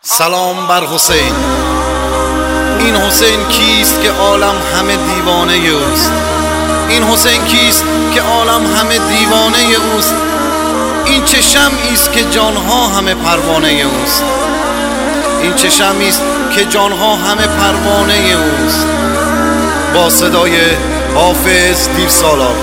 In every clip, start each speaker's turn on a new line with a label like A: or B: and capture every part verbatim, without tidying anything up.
A: سلام بر حسین. این حسین کیست که عالم همه دیوانه اوست؟ این حسین کیست که عالم همه دیوانه اوست؟ این چه شمعی است که جانها همه پروانه اوست؟ این چه شمعی است که جانها همه پروانه اوست؟ با صدای حافظ دیرسالار.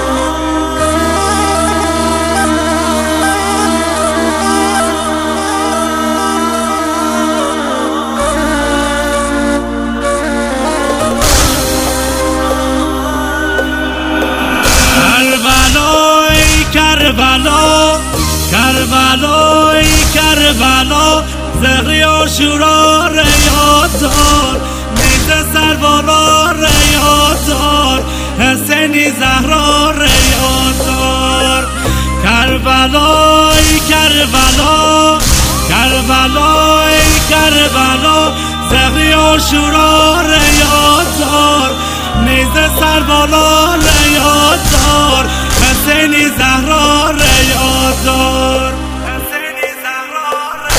B: کربلا کربلا ای کربلا زهری آشورا را یاد دار، نیز سربالا را یاد دار، حسینی زهرا را یاد دار. کربلا ای کربلا کربلا ای کربلا زهری آشورا را یاد دار، نیز سربالا را یاد دار، حسینی زهرا را یاد دار. حسینی زهرا را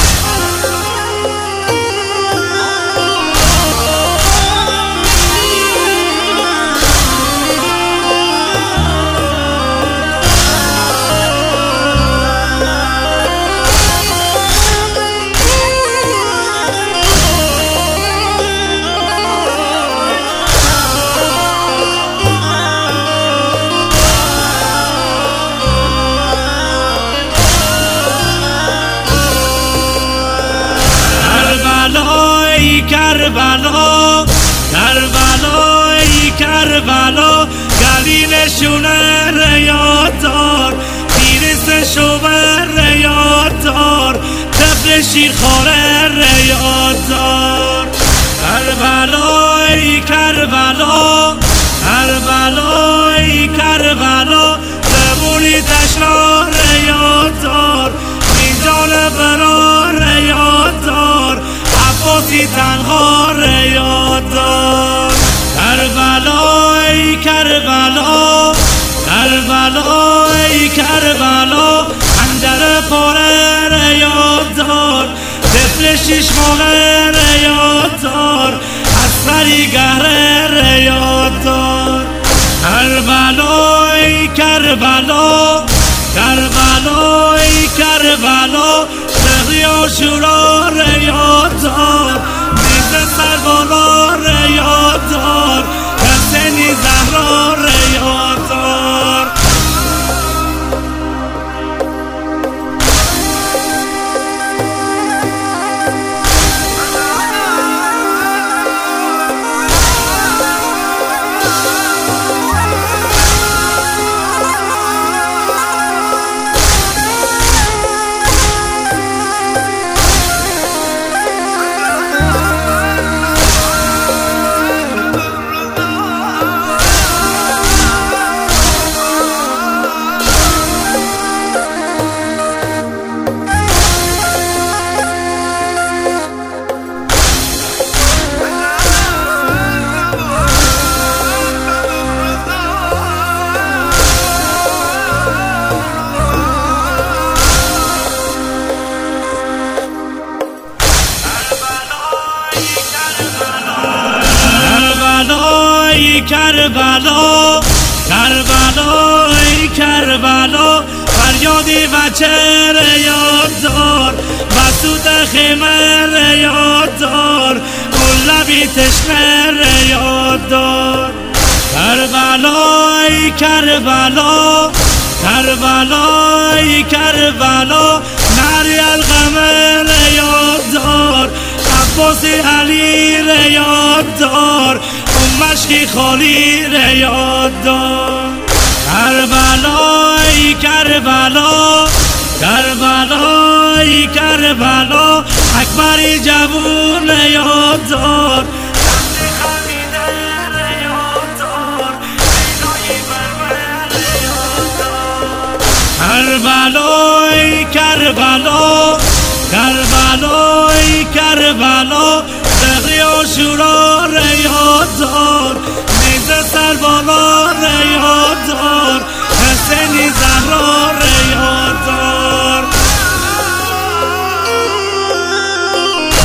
B: کربلا کربلا ای کربلا گلینشونه را یاد دار، تیرس شوبر را یاد دار، طفل شیرخواره را یاد دار. کربلا ای کربلا کربلا ای کربلا زبونی تشنا را یاد دار، میدان برا را یاد دار، عباسی تنها را یاد دار. کربلا ای کربلا کربلا ای کربلا اندر پاره را یاد دار، طفل شیش ماهه را یاد دار، اسفری گهره را یاد دار. کربلا ای کربلا کربلا ای کربلا زهری آشورا را یاد دار، نیز سربالا را یاد دار، حسینی زهرا را یاد دار. کربلا کربلا ای کربلا فریادی بچه را یاد دار، مسعود خیمه را یاد دار، گلابی تشنه را یاد دار. کربلا ای کربلا کربلا ای کربلا نری القمه را یاد دار، عباسی علی را یاد دار، مشکی خالی را یاد دار. کربلا ای کربلا کربلا ای کربلا اکبری جوون را یاد دار، کربلا ای کربلا کربلا ای کربلا زهری آشورا را یاد دار، نیز سربالا را یاد دار، حسینی زهرا را یاد دار.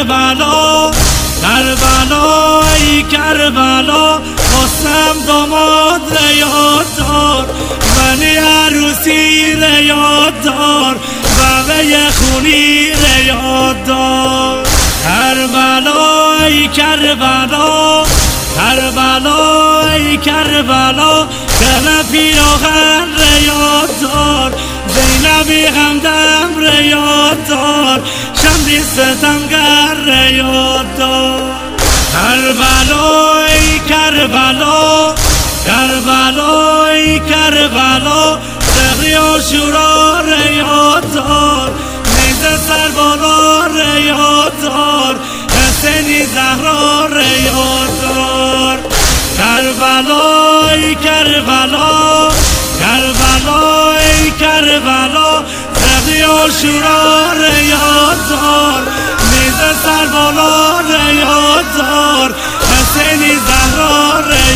B: کربلا کربلا ای کربلا خواستم داماد را یاد دار منی عروسی را یاد دار بابه خونی را یاد دار کربلا ای کربلا کربلا ای کربلا دل پیراهن را یاد دار زینبی همدم را یاد دار شمدی ستمگر را یاد دار کربلا ای کربلا کربلا ای کربلا دغری عاشورا را یاد دار نیزه سربالا را یاد دار حسینی زهرا را یاد دار کربلا ای کربلا کربلا ای کربلا دغری عاشورا را یاد دار نیزه سربالا را یاد دار حسینی زهرا را